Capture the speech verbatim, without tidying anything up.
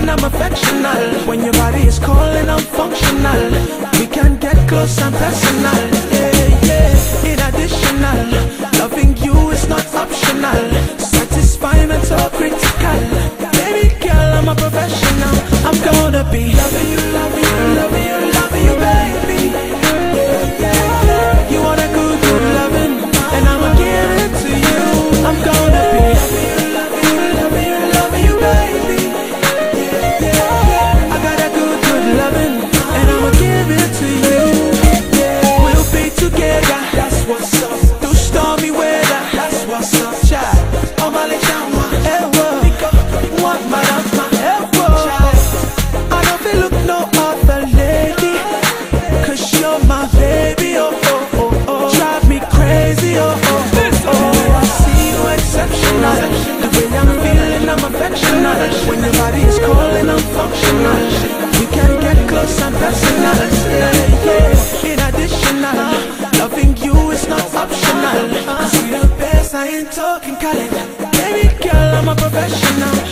I'm affectional. When your body is calling, I'm functional. We can get close and personal. Yeah, yeah. In additional, loving you is not optional. Satisfying and so critical. Baby girl, I'm a professional. I'm gonna be loving you, loving you, loving you, loving you, baby. Yeah, yeah. You want a good, good loving, and I'ma give it to you. I'm gonna be loving you, loving you, loving you, loving you, baby. Yeah, yeah. I got a good, good loving, and I'ma give it to you. Yeah. We'll be together, that's what's up. Through stormy weather, that's what's up. Child, I'm a legend, ever. What my love, my ever. I don't feel look no other lady, 'cause you're my baby, oh oh oh oh. Drive me crazy, oh oh oh oh. I see you exceptional. The way I'm feeling, I'm affectional. When your body is calling, I'm functional. We can get close and personal. Yeah, yeah. In additional, loving you is not optional. 'Cause we the best, I ain't talking college. Baby girl, I'm a professional.